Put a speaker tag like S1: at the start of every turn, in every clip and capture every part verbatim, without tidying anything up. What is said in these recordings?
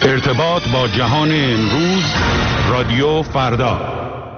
S1: ارتباط با جهان امروز، رادیو فردا.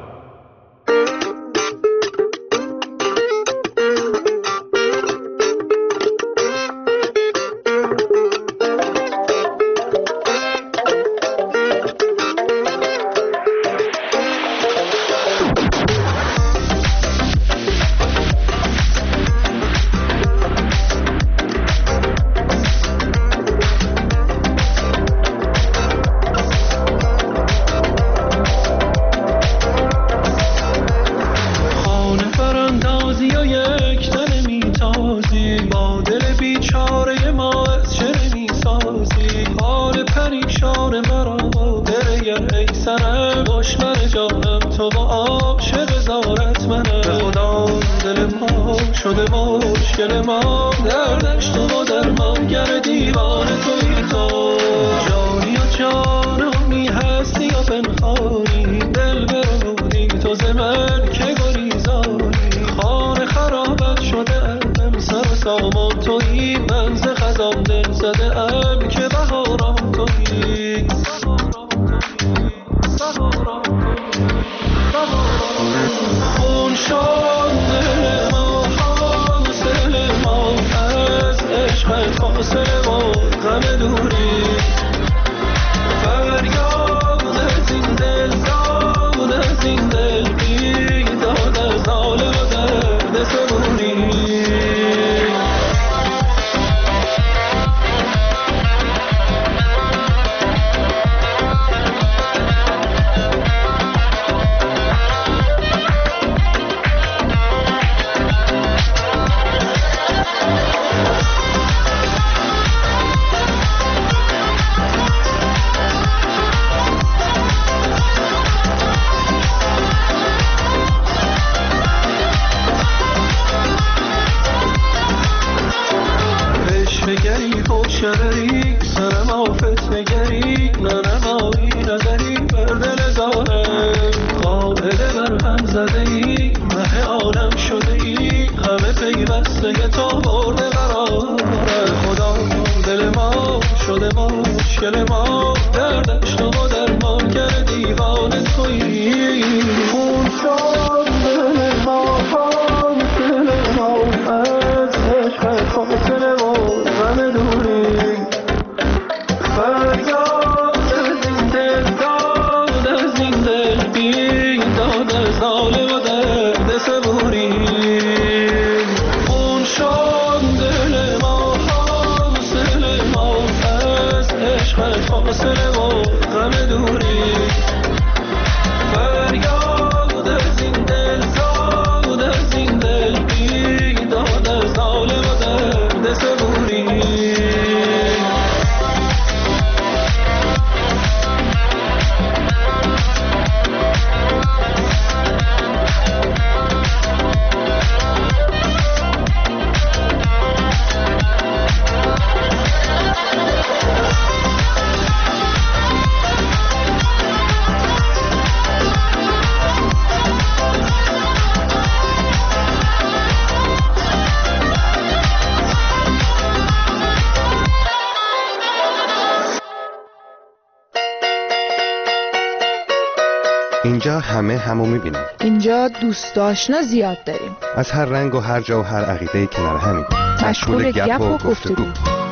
S2: اینجا همه همو میبینن.
S3: اینجا دوست آشنا زیاد داریم.
S2: از هر رنگ و هر جا و هر عقیده‌ای کنار همین.
S3: مشغول گپ و گفتگو.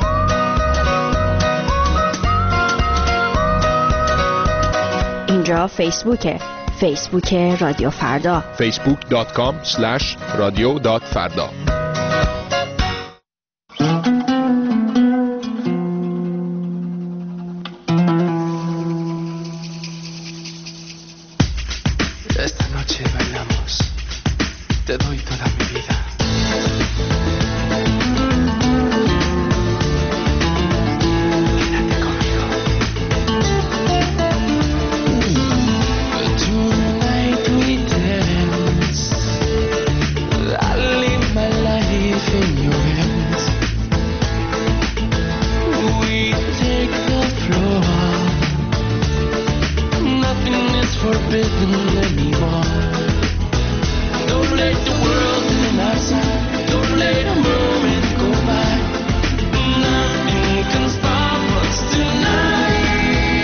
S4: اینجا فیسبوکه. فیسبوک رادیو فردا.
S5: فیسبوک دات کام اسلش رادیو دات فردا.
S6: Nothing can stop us tonight.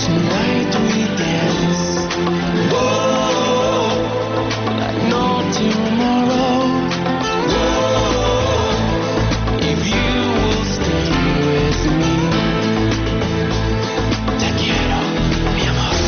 S6: Tonight we dance. Whoa, like no tomorrow. Whoa, if you will stay with me. Te quiero, mi amor.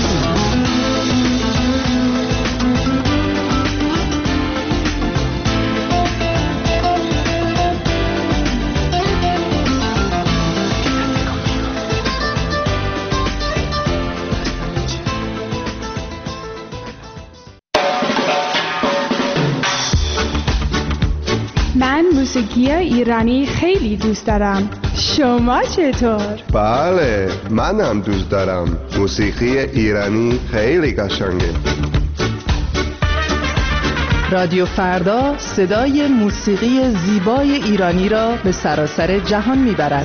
S3: من موسیقی ایرانی خیلی دوست دارم. شما چطور؟
S2: بله، منم دوست دارم. موسیقی ایرانی خیلی قشنگه.
S7: رادیو فردا صدای موسیقی زیبای ایرانی را به سراسر جهان میبرد.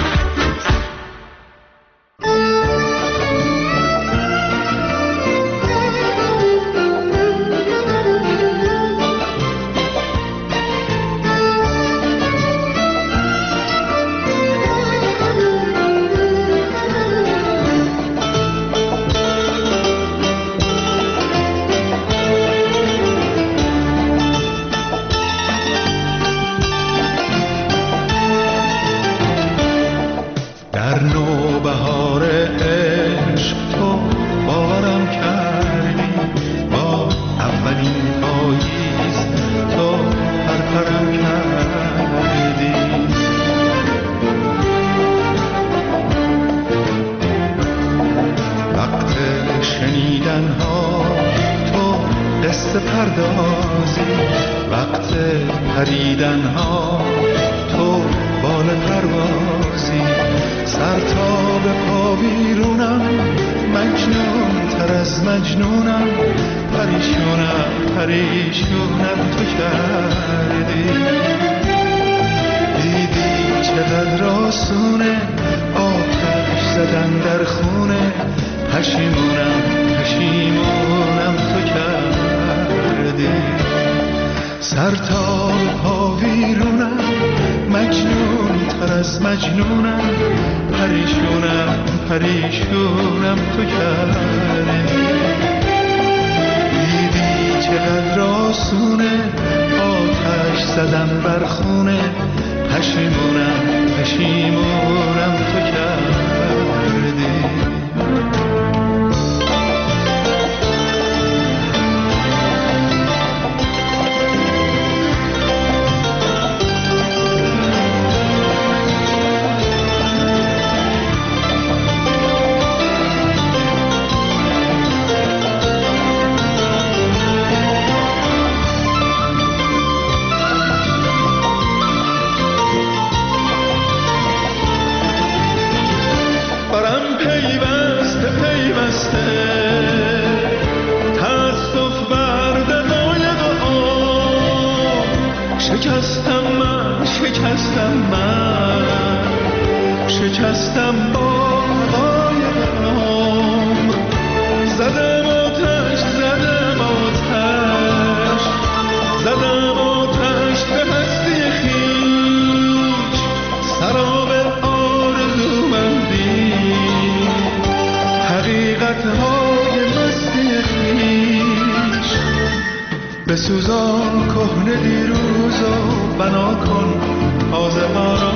S8: بسوزان کهنه دیروز و بنا کن تازه ها را،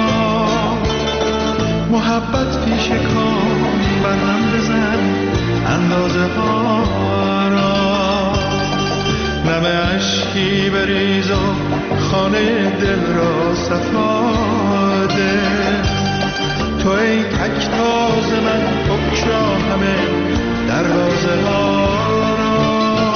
S8: محبت پیش کن برهم بزن اندازه ها را، نم عشقی بریز و خانه دل را صفا ده، تو ای تک تاز من بگشا همه دروازه ها را،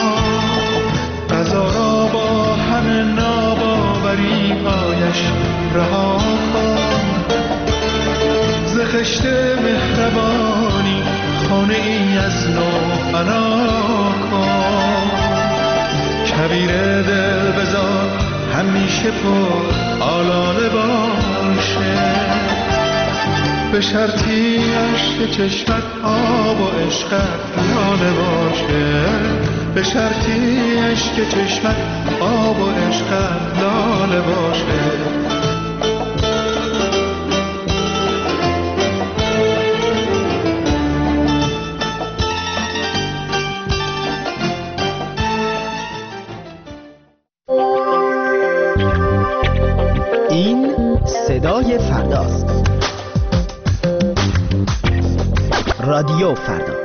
S8: قضا را با همه ناباوری هایش رها کن، ز خشت مهربانی خانه ای از نو بنا کن، کویر دل بذار همیشه پر آلاله باشه، به شرطی عشق چشمت آب و عشقت لاله باشه، به شرطی عشق چشمت آب و عشقت لاله باشه.
S9: رادیو فردا.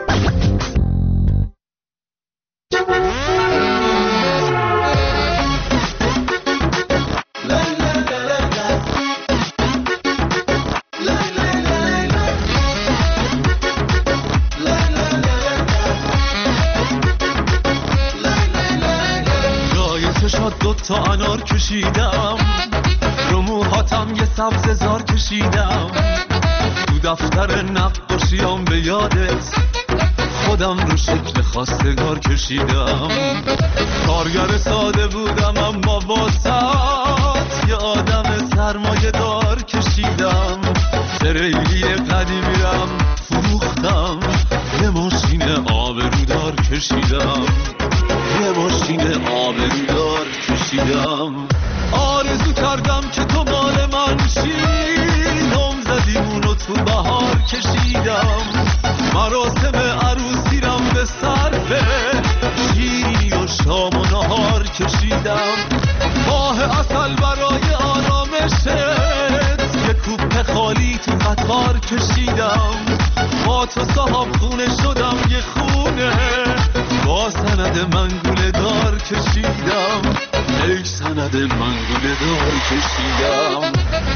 S8: تا انار کشیدم، رو موهاتم یه سبز زار کشیدم، تو دفتر نقاشیام به یادت خودم رو شکل خواستگار کشیدم. کارگر ساده بودم اما واسط یه آدم سرمایه دار کشیدم. تریلی قدیمیرم فروختم، یه ماشین آبرودار کشیدم، یه ماشین آبرودار کشیدم. آرزو کردم که تو مال من شی، نام زدیمونو تو بهار کشیدم. مراسم عروسیرم به صرفه شیرینی و شام و نهار کشیدم. ماه عسل برای آرامشت یه کوپه خالی تو قطار کشیدم. با تو صاحب خونه شدم یه خونه، با سند منگوله دار کشیدم، ای سند منگوله دار کشیدم.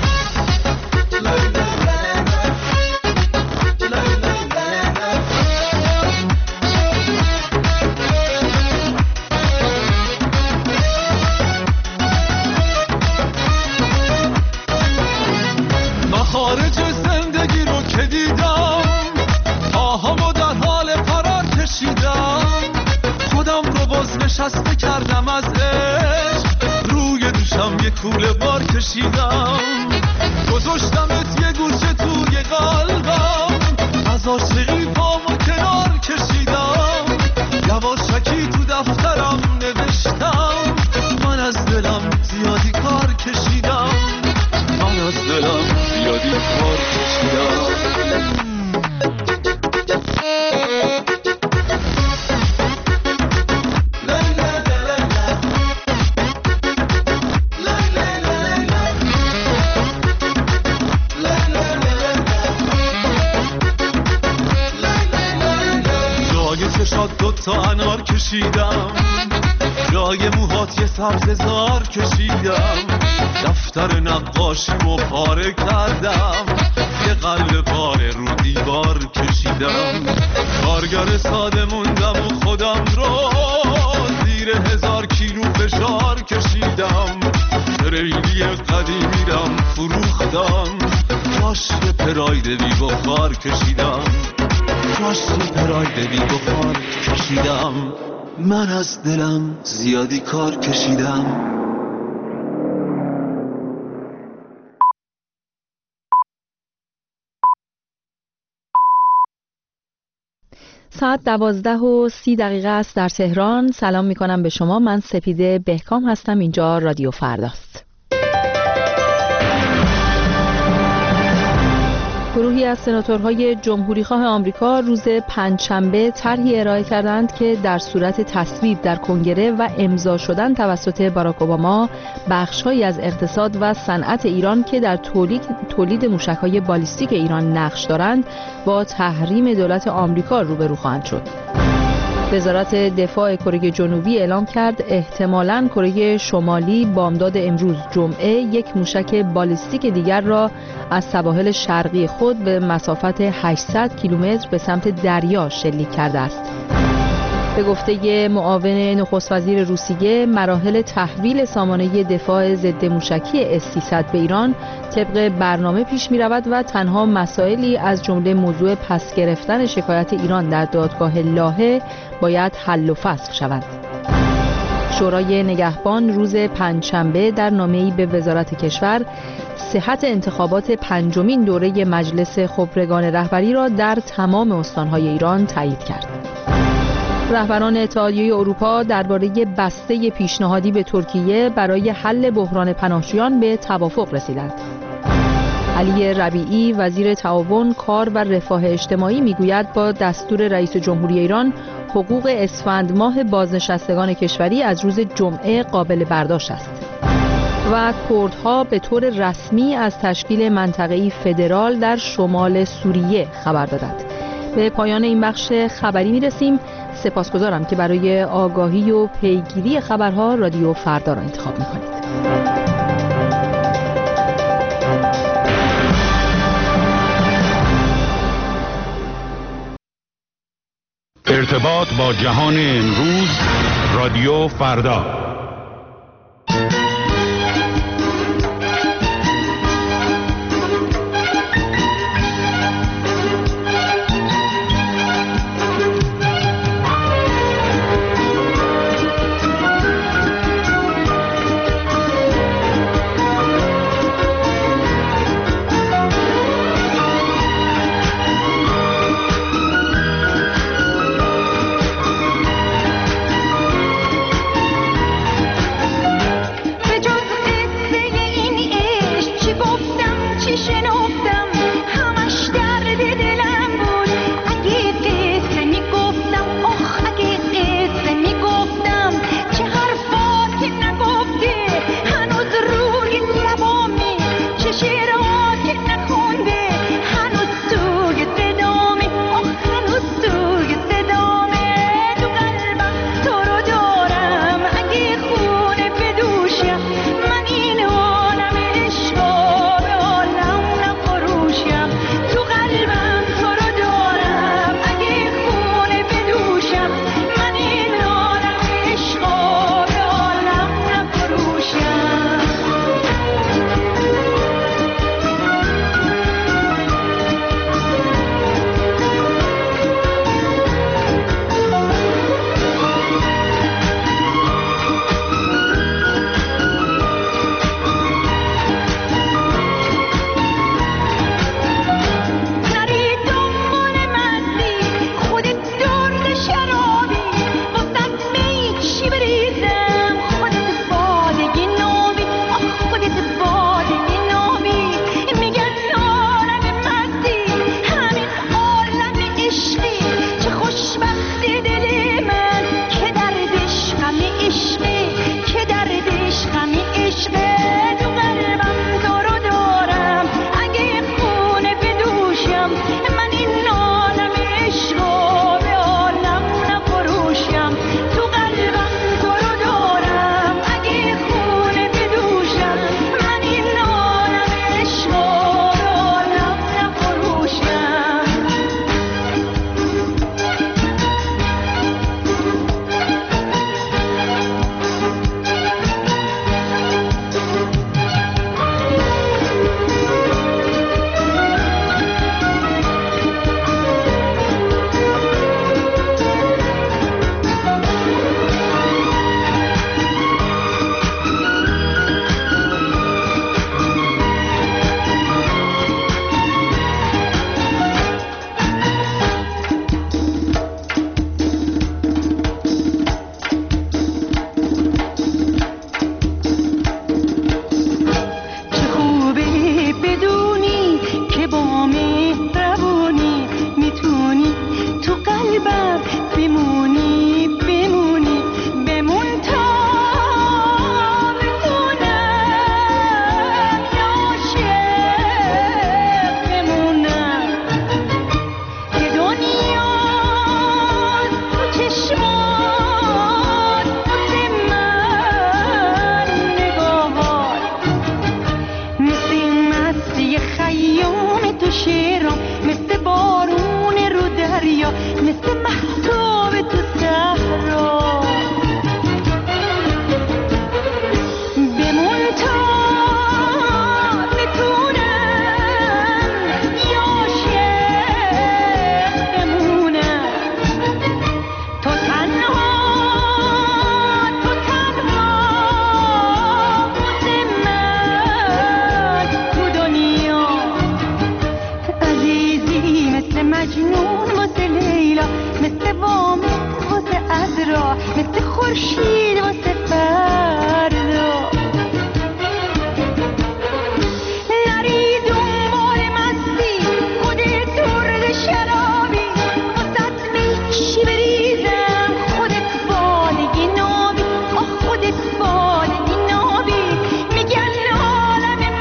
S8: مخارج زندگی رو که دیدم، آهامو در حال فرار کشیدم. خودم رو باز نشسته کردم از عشق، روی دوشم یه کوله بار کشیدم. گذاشتمت یه گوشه توی قلبم، از عاشقی پامو کنار کشیدم. یواشکی تو دفترم نوشتم، من از دلم زیادی کار کشیدم، من از دلم زیادی کار کشیدم. تا انار کشیدم، جای موهات یه سبز زار کشیدم. دفتر نقاشیمو پاره کردم، یه قلب پاره رو دیوار کشیدم. کارگر ساده موندم و خودم رو زیر هزار کیلو فشار کشیدم. تریلی قدیمیرم فروختم، جاش یه پراید بی بخار کشیدم، جاش یه پراید بی بخار کشیدم. من از دلم زیادی کار کشیدم.
S4: ساعت دوازده و سی دقیقه است در تهران. سلام می کنم به شما. من سپیده بهکام هستم. اینجا رادیو فرداست. گروهی از سناتورهای جمهوریخواه آمریکا روز پنجشنبه طرحی ارائه کردند که در صورت تصویب در کنگره و امضا شدن توسط باراک اوباما، بخش‌هایی از اقتصاد و صنعت ایران که در تولید تولید موشک‌های بالیستیک ایران نقش دارند، با تحریم دولت آمریکا روبرو خواهند شد. وزارت دفاع کره جنوبی اعلام کرد احتمالاً کره شمالی بامداد امروز جمعه یک موشک بالیستیک دیگر را از سواحل شرقی خود به مسافت هشتصد کیلومتر به سمت دریا شلیک کرده است. به گفته معاون نخست وزیر روسیه، مراحل تحویل سامانه دفاع ضد موشکی اس سیصد به ایران طبق برنامه پیش می رود و تنها مسائلی از جمله موضوع پس گرفتن شکایت ایران در دادگاه لاهه باید حل و فصل شوند. شورای نگهبان روز پنجشنبه در نامه‌ای به وزارت کشور صحت انتخابات پنجمین دوره مجلس خبرگان رهبری را در تمام استان‌های ایران تایید کرد. رهبران اتحادیه اروپا درباره بسته پیشنهادی به ترکیه برای حل بحران پناهجویان به توافق رسیدند. علی ربیعی وزیر تعاون، کار و رفاه اجتماعی میگوید با دستور رئیس جمهوری ایران حقوق اسفند ماه بازنشستگان کشوری از روز جمعه قابل برداشت است. و کردها به طور رسمی از تشکیل منطقه‌ای فدرال در شمال سوریه خبر دادند. به پایان این بخش خبری میرسیم. سپاسگزارم که برای آگاهی و پیگیری خبرها رادیو فردا را انتخاب میکنید.
S1: ارتباط با جهان امروز، رادیو فردا.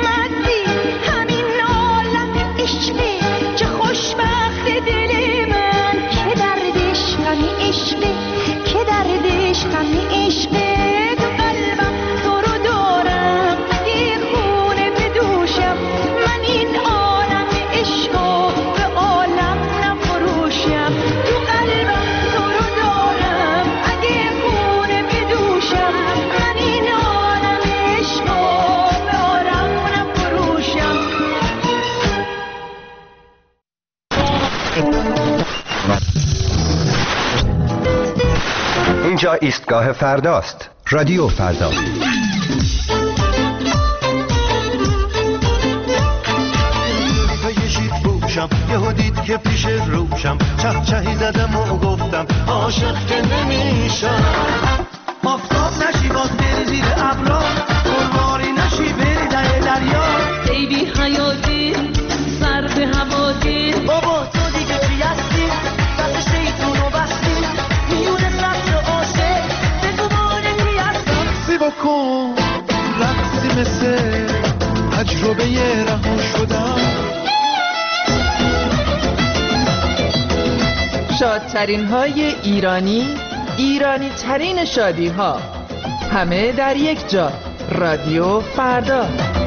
S9: چه خوشبخت دل من
S2: اینجا ایستگاه فرداست. رادیو فردا.
S9: یهو دید که پیش روشم چه چهی زدم و گفتم عاشق که نمیشم. آفتاب نشی باز بری زیر ابرا، گلواری نشی بری در دریا.
S10: ای بی حیاتی سر به هوا گیر،
S9: بابا تو دیگه چی هستی؟ دست شیطون رو بستی میونه سبز عاشق بگو باره کی هستم. سی بکن رقصی مثل تجربه رها شدم.
S7: شادترین های ایرانی، ایرانی ترین شادی ها، همه در یک جا. رادیو فردا.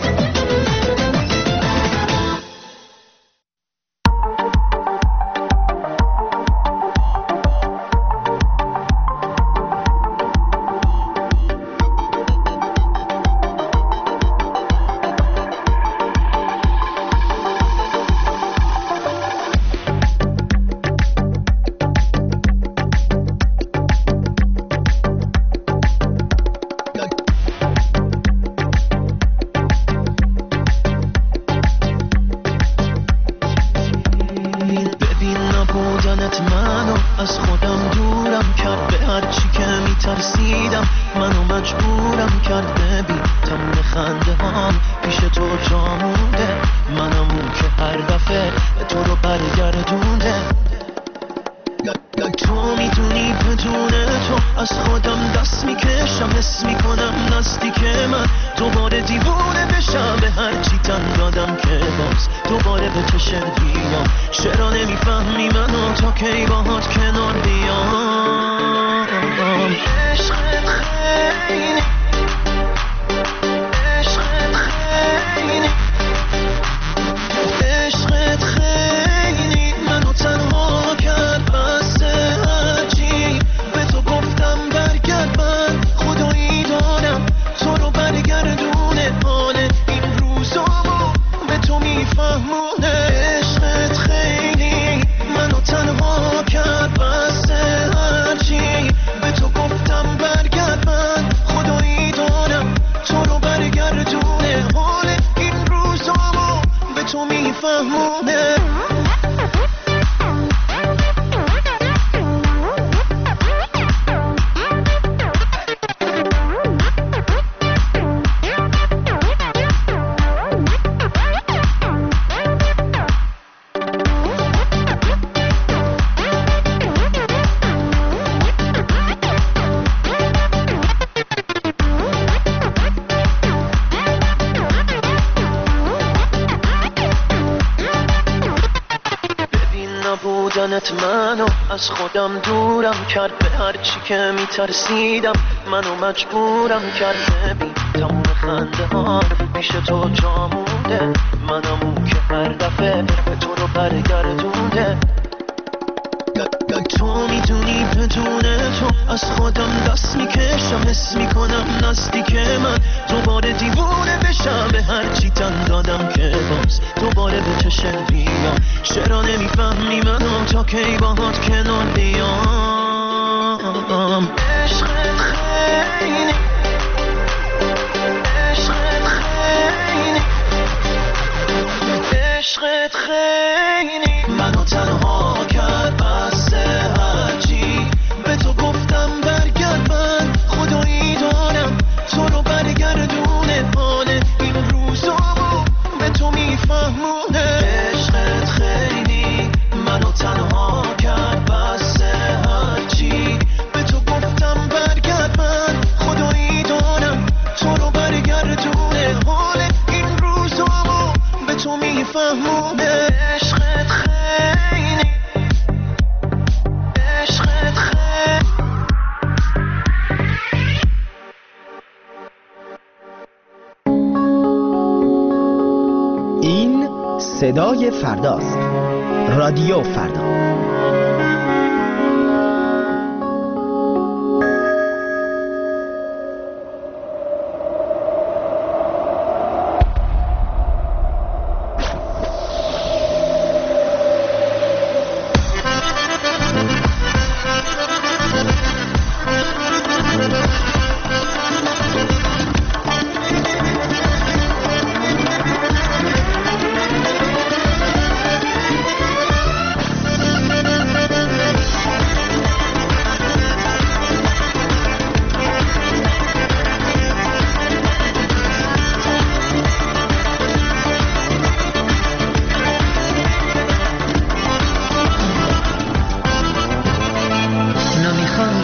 S9: منو از خودم دورم کرد، به هر چی که میترسیدم منو مجبورم کرد. ببین تموم خنده ها پیش تو جا مونده، منم اون که هر دفعه به تو رو برگردونده. تو میدونی بدون تو از خودم دست میکشم، حس میکنم نزدیک من دوباره دیوونه بشم. به هر چی تن دادم که باز دوباره به چشم بیام. چرا نمیفهمی منو تا کی باهات کنار بیام. عشقت خیلی عشقت خیلی عشقت خیلی منو تنها کرد. بسته هرچی به تو گفتم برگرد، من خدایی دارم تو رو برگردونه. حال این روزامو به تو میفهمونه. عشقت خیلی منو تنها کرد. بسته هرچی به تو گفتم برگرد، من خدایی دارم تو رو برگردونه. حال این روزامو به تو میفهمونه. عشقت خیلی عشقت خیلی.
S11: این صدای فرداست. رادیو فردا.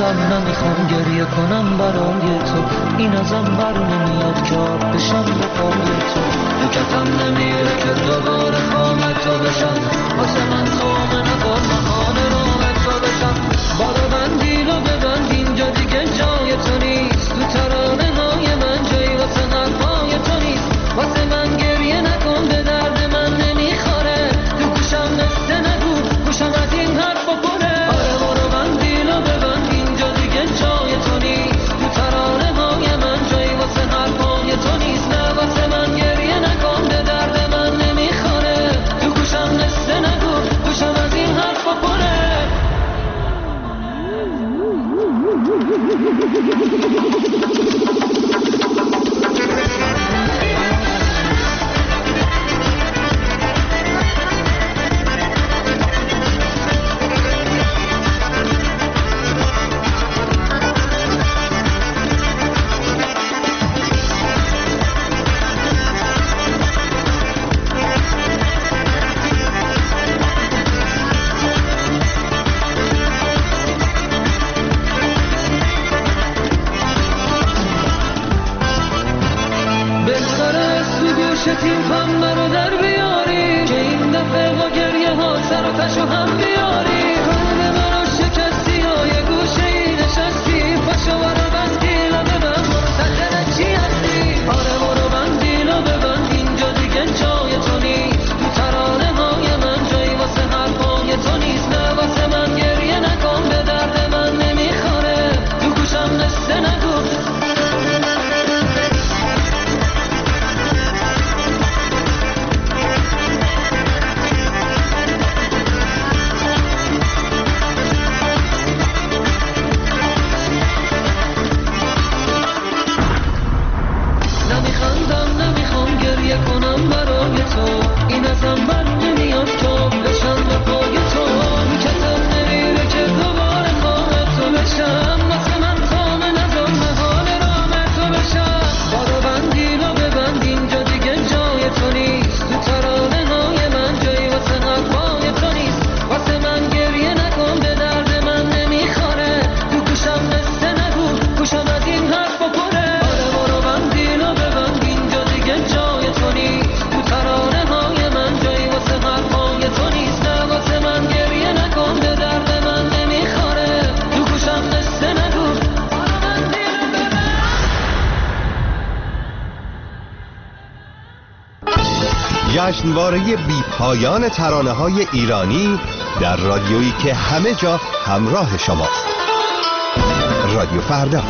S10: نمیخوام نمیخوام گریه کنم برای تو، این ازم بر نمیاد که آب بشم به پای تو. بکتم نمیره که دوباره خام تو بشم، واسه من خام نکن مهان رام تو بشم. بارو بندین و ببند اینجا دیگه جای تو نیست، تو ترانه های من جایی واسه حرفای تو نیست. واسه من گریه نکن به درد من نمیخوره، تو گوشم نسته نگو گوشم از این حرفا پره. آره بارو بندین و ببند اینجا دیگه جای تو نیست، تو ترانه های من جایی واسه حرفای تو نیست. نه واسه من گریه نکن به درد من نمیخوره، تو گوشم نسته نگو گوشم از این حرفا پره. تیم پم رو در بیاری که این دفعه با گریه ها سر و تشو هم بیاری. خانه منو شکستی و یه گوشه ای نشستی، پاشو برو بندیل و ببند منتظر چی هستی. آره برو بندیل و ببند اینجا دیگه جای تو نیست، تو ترانه های من جایی واسه حرفای تو نیست. نه واسه من گریه نکن به درد من نمیخوره، تو گوشم نسته نگو. کنم برای تو، این ازم بر نمیاد که بشم به پای تو. کتم نمیره که دوباره خام تو بشم، واسه من خام نظام محال رام تو بشم. بارو بندین و ببند اینجا دیگه جای تو نیست، تو ترانه های من جایی واسه حرفای تو نیست. واسه من گریه نکن به درد من نمیخوره، تو گوشم نسته نگو گوشم از این حرفا پره. آره بارو بندین و ببند اینجا دیگه جای تو نیست، تو ترانه های من جایی واسه حرفای تو نیست. نه واسه من گریه نکن به درد من نمیخوره، تو گوشم نسته نگو.
S2: جشنواره بی پایان ترانه های ایرانی در رادیویی که همه جا همراه شماست. رادیو فردا.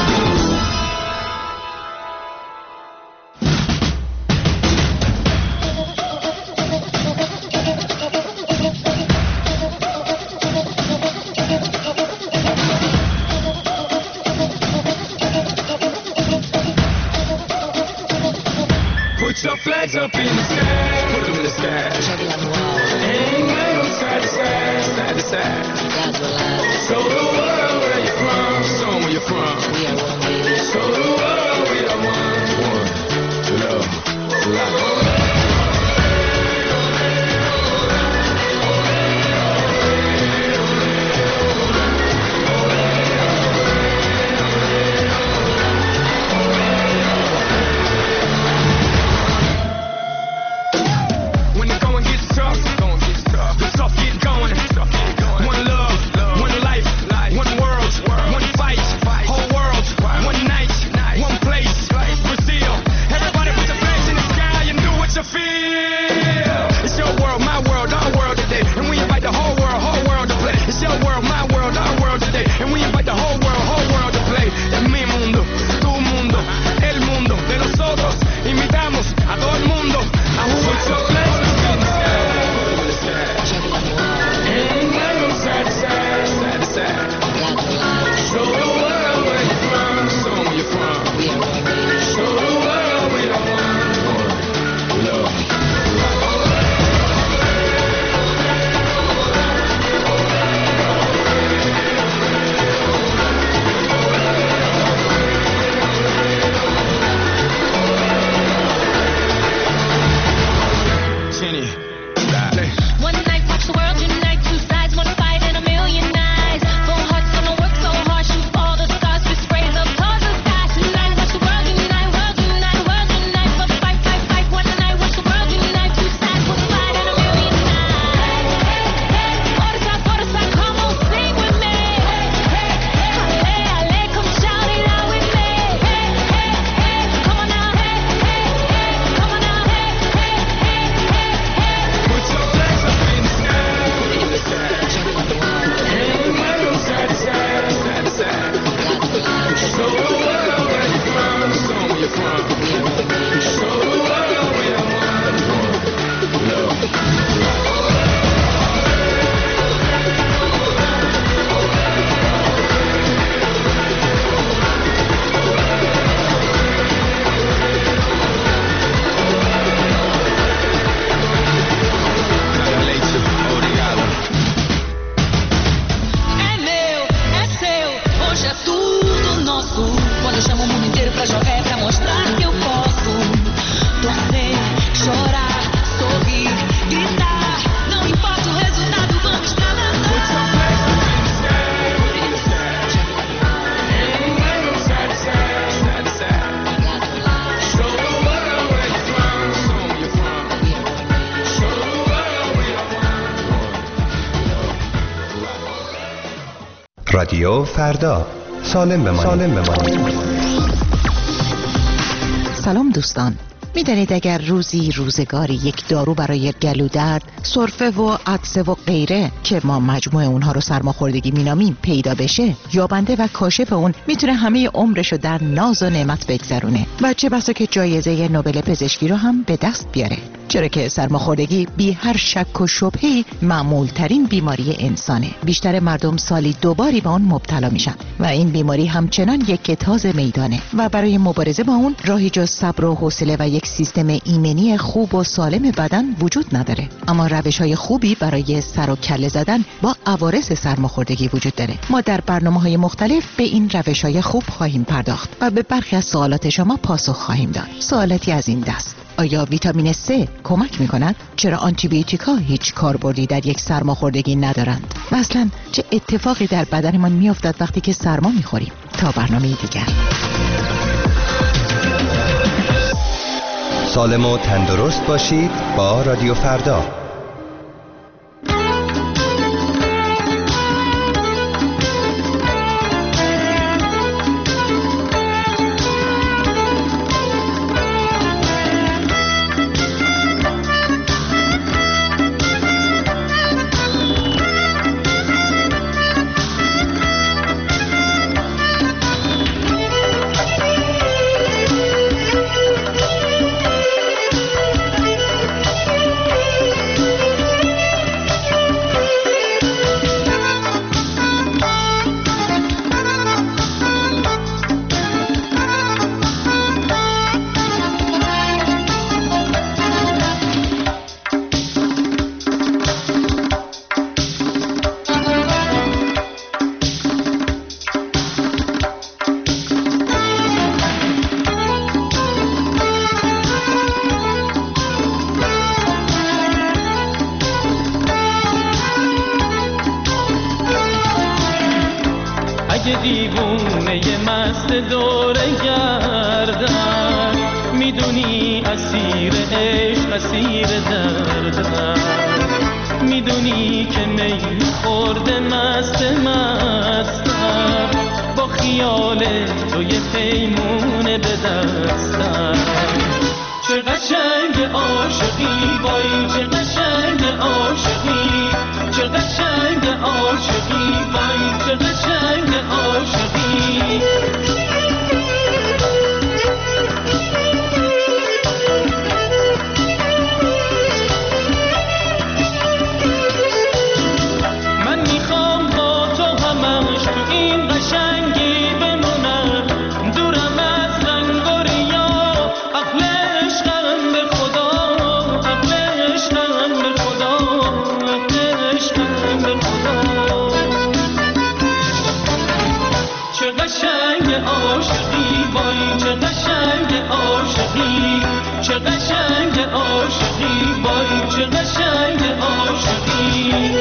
S6: Put your flags up in the sky, put them in the sky. Hang them side to side, side to side. Show the world where you're from, show them where you're from. Show the world we are one. One, love, life.
S2: رادیو فردا، سالم بمانید. سالم بمانید.
S12: سلام دوستان، میدانید اگر روزی روزگاری یک دارو برای گلو درد، سرفه و عطسه و غیره که ما مجموع اونها رو سرماخوردگی مینامیم پیدا بشه، یابنده و کاشف اون میتونه همه عمرشو در ناز و نعمت بگذرونه و چه بسا که جایزه نوبل پزشکی رو هم به دست بیاره. چرا که سرماخوردگی بی هر شک و شبهه‌ای معمول ترین بیماری انسانه. بیشتر مردم سالی دوباری به اون مبتلا میشن و این بیماری همچنان یک تاز میدانه و برای مبارزه با اون راهی جز صبر و حوصله و یک سیستم ایمنی خوب و سالم بدن وجود نداره. اما روش‌های خوبی برای سر و کله زدن با عوارض سرماخوردگی وجود داره. ما در برنامه‌های مختلف به این روش‌های خوب خواهیم پرداخت و به برخی از سوالات شما پاسخ خواهیم داد. سوالاتی از این دست: آیا ویتامین C کمک می‌کند؟ چرا آنتی بیوتیکا هیچ کاربردی در یک سرماخوردگی ندارند؟ و اصلاً چه اتفاقی در بدنمان می‌افتد وقتی که سرما می‌خوریم؟ تا برنامه دیگر.
S2: سالم و تندرست باشید با رادیو فردا.
S6: اگه دیوونه مست دوره گردن، میدونی اسیر عشق اسیر دردن، میدونی که می خورده مست مستم، با خیال تو یه پیمونه به دستم. چه قشنگ عاشقی وای، چه قشنگ عاشقی، چه قشنگ عاشقی وای، چه قشنگ عاشقی. من میخوام با تو همش تو این قشنگی بمونم، دورم از رنگ و ریا، عقل عشقم به خدا، عقل عشقم به خدا، عقل عشقم به خدا. چه قشنگ عاشقی وای، چه قشنگ عاشقی، چه قشنگ عاشقی وای، چه قشنگ عاشقی.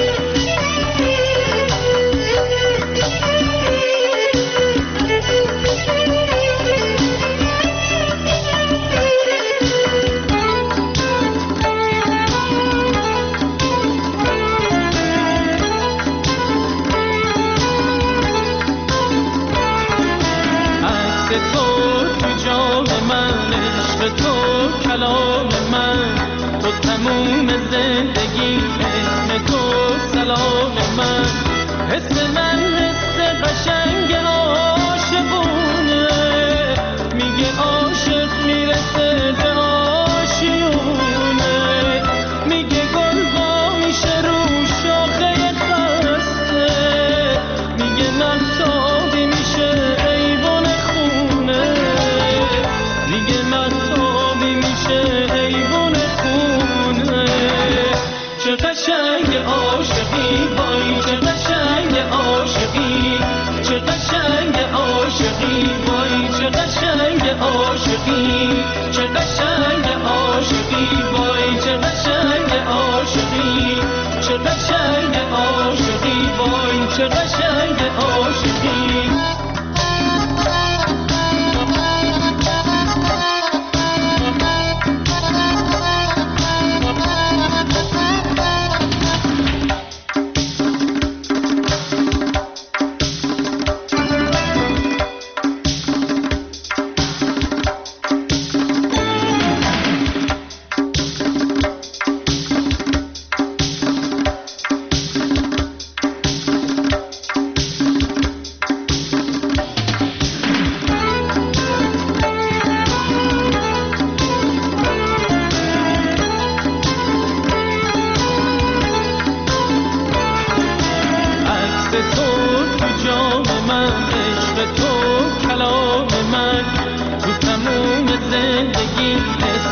S6: کلام من تو تموم زندگی، اسم تو سلام من، حس من حس قشنگ عاشقونه، میگه عاشق میرسه به آشیونه، میگه گل ها میشه رو شاخه خسته، میگه مهتابی میشه ایوان خونه، میگه مهتابی میشه ایوان خونه. چه قشنگ عاشقی وای، چه قشنگ عاشقی.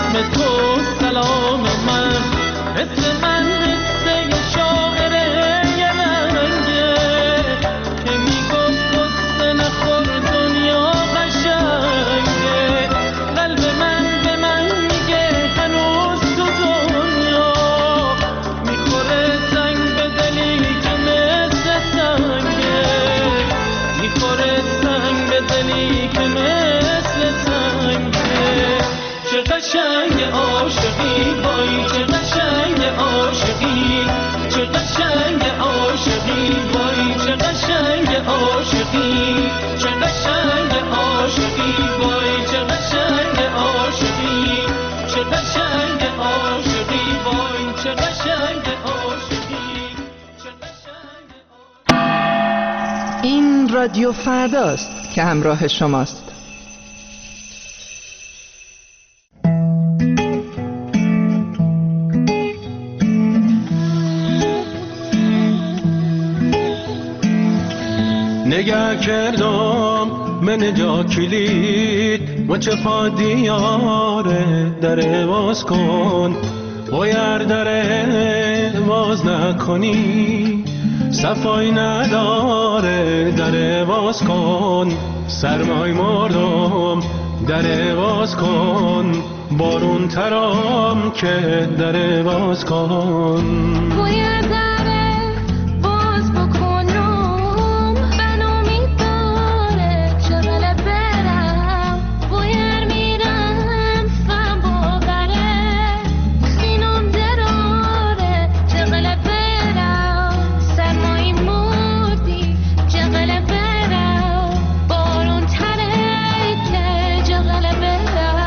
S6: اسم تو سلام من، اسم من قصه شاعره یه رنگه که میگفت قصه نخور دنیا قشنگه. قلب من به من میگه هنوز تو دنیا میخوره سنگ به دلی که مثل سنگه، میخوره سنگ به دلی که مثل سنگه. چه قشنگ عاشقی وای، چه قشنگ عاشقی، چه قشنگ عاشقی وای، چه قشنگ عاشقی، چه قشنگ عاشقی وای، چه قشنگ عاشقی، چه قشنگ عاشقی وای، چه قشنگ عاشقی، چه قشنگ.
S7: این رادیو فرداست که همراه شماست.
S8: نگه کردم من جا کلید و چه پادیاره در باز کن، بایر در باز نکنی صفای نداره در باز کن. سرمای مردم در باز کن، بارون ترام که در باز کن.
S13: باید در باز بکنم بنو میداره چغل برم، باید میرم فهم باقره سینم دراره چغل برم. سرمایی مردی چغل برم، بارون تره که چغل برم.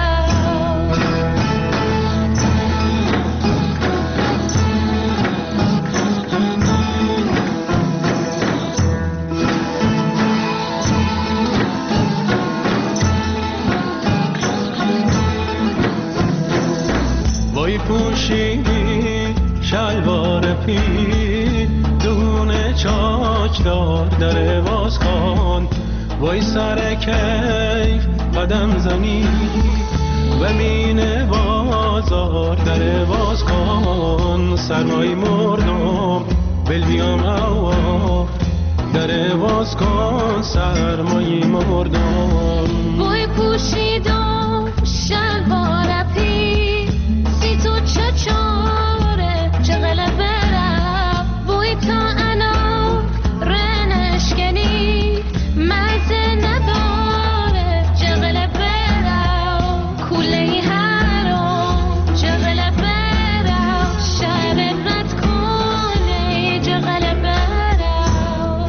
S8: وای پوشیدی شلوار پی دونه چاک دار در باز کن، وای سر کیف قدم زنی و مین بازار در باز کن. سرمای مردم بل بیام اوا در باز کن، سرمای مردم.
S13: وای پوشیدم شلوار پی سی تو چچاره چغل برم، وای تا انا رنشکنی مزه نداره چغل برم. کوله هرم چغل برم، شهر رد کنه چغل برم.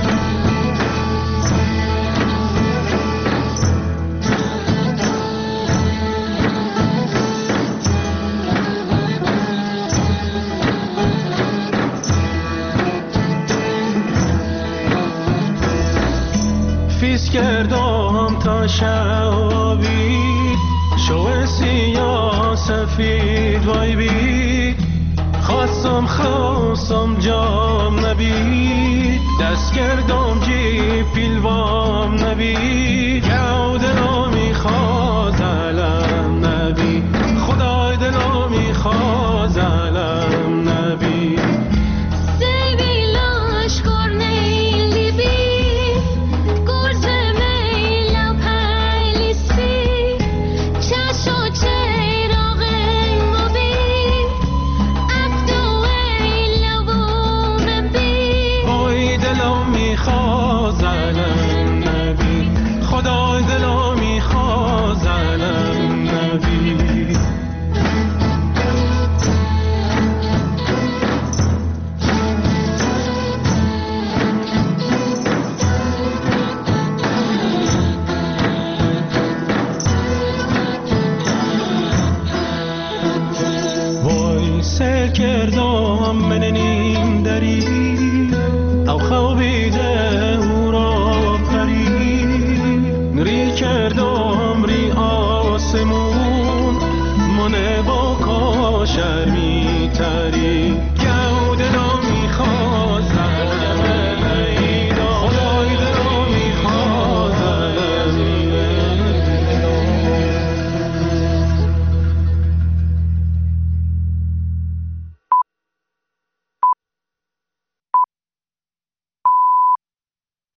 S8: فیس کردم تا شبی شو سیاه سفید وای بی، خواستم خواستم جام نبی، دست کردم جی پیلوام نبی، گو دلو میخواد علم نبی، خدای دلو میخواد علم نبی. خواز علم